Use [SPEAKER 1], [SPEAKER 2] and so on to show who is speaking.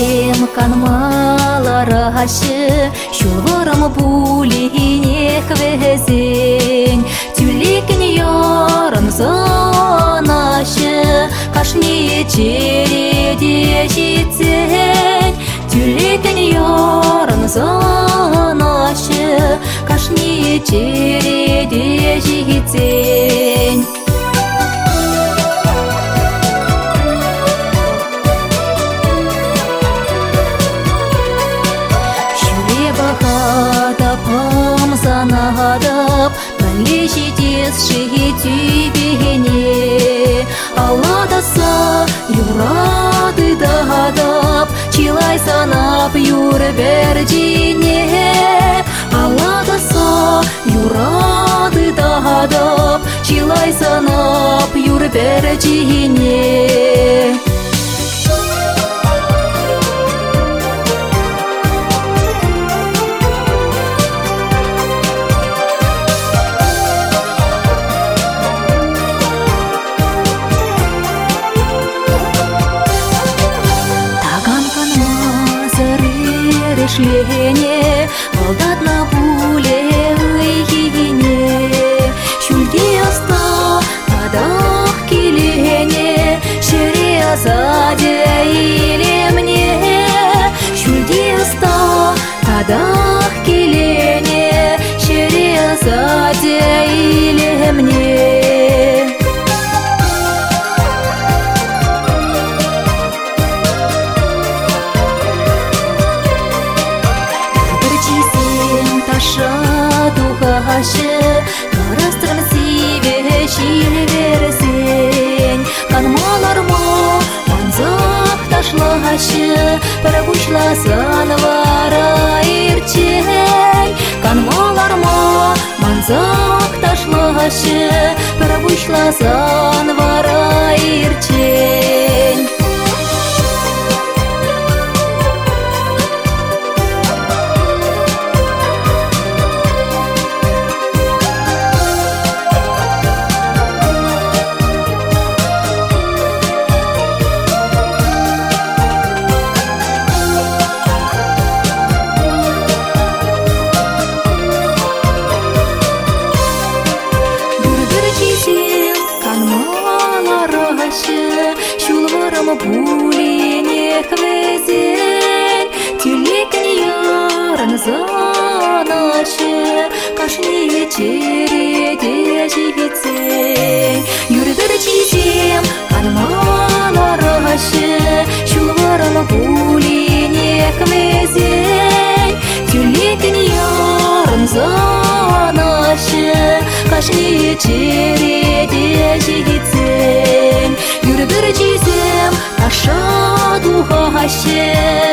[SPEAKER 1] жесем канмалара ашы, шулварым булине квезен. Тюлекен ярым занашы, кашни череде житсен. Тюлекен ярым занашы, кашни череде житсен. Занадап, належитес шейтюбене. Алладаса юрады дадап, чилай санап юр бердине. Алладаса юрады дадап, чилай санап юр бердине. Шлене, волдат на буле гине, шульди оста, тадах килене, шере заде или мне, шульди оста, тадах килене, шере заде или мне. Духашы, карастырын сиве шил версен. Канмаларма манзак ташлашы, парабушласан вара ирчен. Канмаларма манзак ташлашы, парабушласан вара ирчен. Шулварым булине квезен, тюлекен ярын занашы, кашни череде житсен. Юрдыр чизем канмалары ашы, шулварым булине квезен, тюлекен ярын занашы, кашни череде житсен. Юрдыр чизем таша духа ашы.